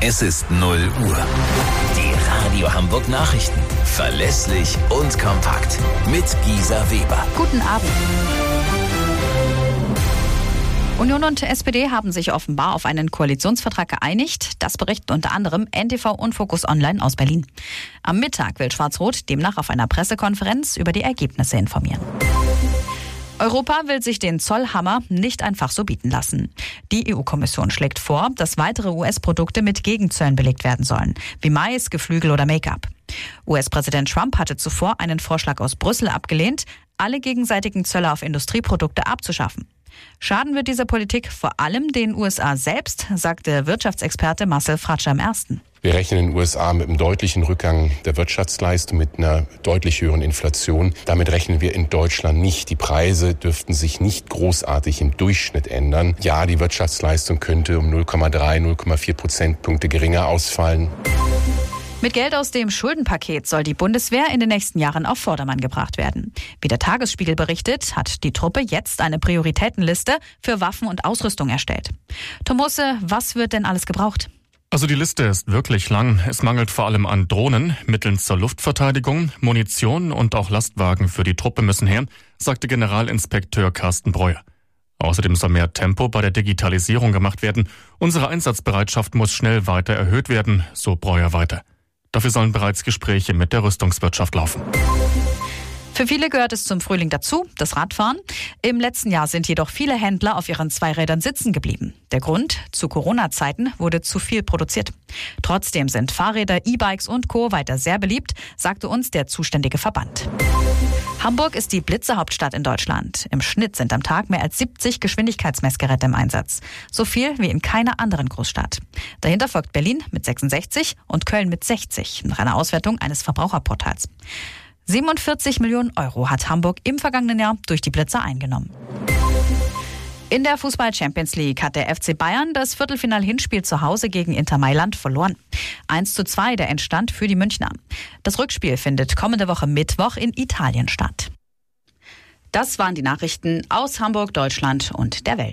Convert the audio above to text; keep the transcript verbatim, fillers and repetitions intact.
Es ist null Uhr. Die Radio Hamburg Nachrichten. Verlässlich und kompakt. Mit Gisa Weber. Guten Abend. Union und S P D haben sich offenbar auf einen Koalitionsvertrag geeinigt. Das berichten unter anderem N T V und Focus Online aus Berlin. Am Mittag will Schwarz-Rot demnach auf einer Pressekonferenz über die Ergebnisse informieren. Europa will sich den Zollhammer nicht einfach so bieten lassen. Die E U-Kommission schlägt vor, dass weitere U S-Produkte mit Gegenzöllen belegt werden sollen, wie Mais, Geflügel oder Make-up. U S-Präsident Trump hatte zuvor einen Vorschlag aus Brüssel abgelehnt, alle gegenseitigen Zölle auf Industrieprodukte abzuschaffen. Schaden wird dieser Politik vor allem den U S A selbst, sagte Wirtschaftsexperte Marcel Fratscher im Ersten. Wir rechnen in den U S A mit einem deutlichen Rückgang der Wirtschaftsleistung, mit einer deutlich höheren Inflation. Damit rechnen wir in Deutschland nicht. Die Preise dürften sich nicht großartig im Durchschnitt ändern. Ja, die Wirtschaftsleistung könnte um null Komma drei, null Komma vier Prozentpunkte geringer ausfallen. Mit Geld aus dem Schuldenpaket soll die Bundeswehr in den nächsten Jahren auf Vordermann gebracht werden. Wie der Tagesspiegel berichtet, hat die Truppe jetzt eine Prioritätenliste für Waffen und Ausrüstung erstellt. Tom Husse, was wird denn alles gebraucht? Also die Liste ist wirklich lang. Es mangelt vor allem an Drohnen, Mitteln zur Luftverteidigung, Munition und auch Lastwagen für die Truppe müssen her, sagte Generalinspekteur Carsten Breuer. Außerdem soll mehr Tempo bei der Digitalisierung gemacht werden. Unsere Einsatzbereitschaft muss schnell weiter erhöht werden, so Breuer weiter. Dafür sollen bereits Gespräche mit der Rüstungswirtschaft laufen. Für viele gehört es zum Frühling dazu, das Radfahren. Im letzten Jahr sind jedoch viele Händler auf ihren Zweirädern sitzen geblieben. Der Grund? Zu Corona-Zeiten wurde zu viel produziert. Trotzdem sind Fahrräder, E-Bikes und Co. weiter sehr beliebt, sagte uns der zuständige Verband. Hamburg ist die Blitzehauptstadt in Deutschland. Im Schnitt sind am Tag mehr als siebzig Geschwindigkeitsmessgeräte im Einsatz. So viel wie in keiner anderen Großstadt. Dahinter folgt Berlin mit sechsundsechzig und Köln mit sechzig, nach einer Auswertung eines Verbraucherportals. siebenundvierzig Millionen Euro hat Hamburg im vergangenen Jahr durch die Blitzer eingenommen. In der Fußball-Champions League hat der F C Bayern das Viertelfinal-Hinspiel zu Hause gegen Inter Mailand verloren. eins zu zwei der Endstand für die Münchner. Das Rückspiel findet kommende Woche Mittwoch in Italien statt. Das waren die Nachrichten aus Hamburg, Deutschland und der Welt.